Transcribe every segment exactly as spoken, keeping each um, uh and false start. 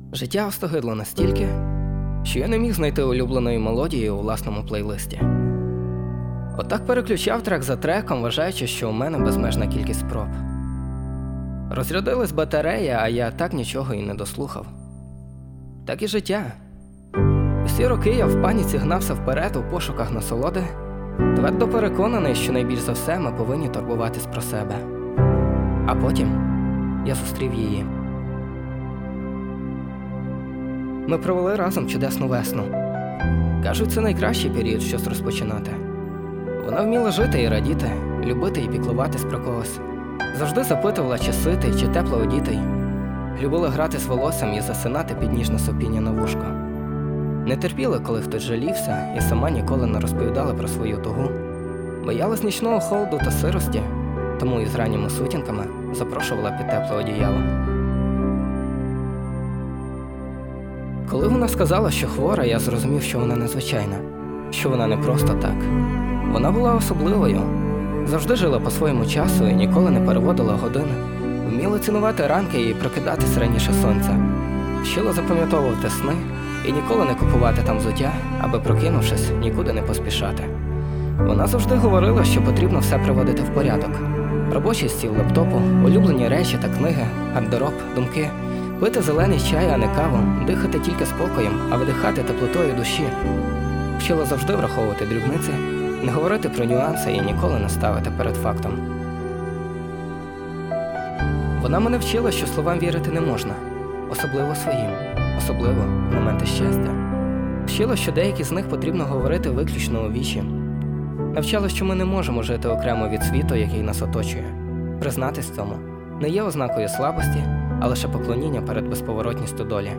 Життя остогидло настільки, що я не міг знайти улюбленої мелодії у власному плейлисті. Отак переключав трек за треком, вважаючи, що у мене безмежна кількість спроб. Розрядилась батарея, а я так нічого і не дослухав. Так і життя. Усі роки я в паніці гнався вперед у пошуках насолоди, твердо переконаний, що найбільш за все ми повинні турбуватись про себе. А потім я зустрів її. Ми провели разом чудесну весну. Кажуть, це найкращий період щось розпочинати. Вона вміла жити і радіти, любити і піклуватись про когось. Завжди запитувала, чи ситий, чи тепло одітий. Любила грати з волоссям і засинати під ніжне сопіння на вушко. Не терпіла, коли хтось жалівся, і сама ніколи не розповідала про свою тугу. Боялась нічного холоду та сирості, тому із ранніми сутінками запрошувала під тепле одіяло. Коли вона сказала, що хвора, я зрозумів, що вона незвичайна, що вона не просто так. Вона була особливою, завжди жила по своєму часу і ніколи не переводила години. Вміла цінувати ранки і прокидатись раніше сонця. Вчила запам'ятовувати сни і ніколи не купувати там взуття, аби, прокинувшись, нікуди не поспішати. Вона завжди говорила, що потрібно все приводити в порядок. Робочий стіл лептопу, улюблені речі та книги, гардероб, думки. Пити зелений чай, а не каву, дихати тільки спокоєм, а видихати теплотою душі. Вчила завжди враховувати дрібниці, не говорити про нюанси і ніколи не ставити перед фактом. Вона мене вчила, що словам вірити не можна, особливо своїм, особливо в моменти щастя. Вчила, що деякі з них потрібно говорити виключно у вічі. Навчала, що ми не можемо жити окремо від світу, який нас оточує. Признатись цьому не є ознакою слабості, а лише поклоніння перед безповоротністю долі.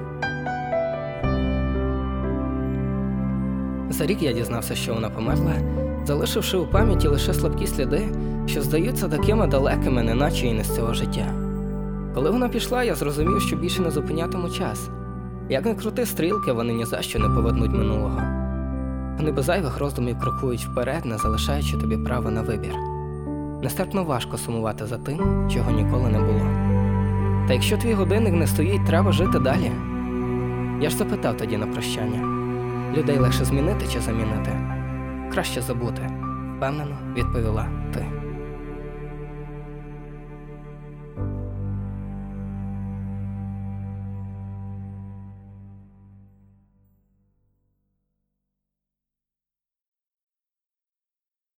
За рік я дізнався, що вона померла, залишивши у пам'яті лише слабкі сліди, що здаються такими далекими, неначе і не з цього життя. Коли вона пішла, я зрозумів, що більше не зупинятиму час. Як не крути стрілки, вони ні за що не повернуть минулого. Вони без зайвих роздумів крокують вперед, не залишаючи тобі права на вибір. Нестерпно важко сумувати за тим, чого ніколи не було. Та якщо твій годинник не стоїть, треба жити далі. Я ж запитав тоді на прощання. Людей легше змінити чи замінити? Краще забути, впевнено відповіла ти.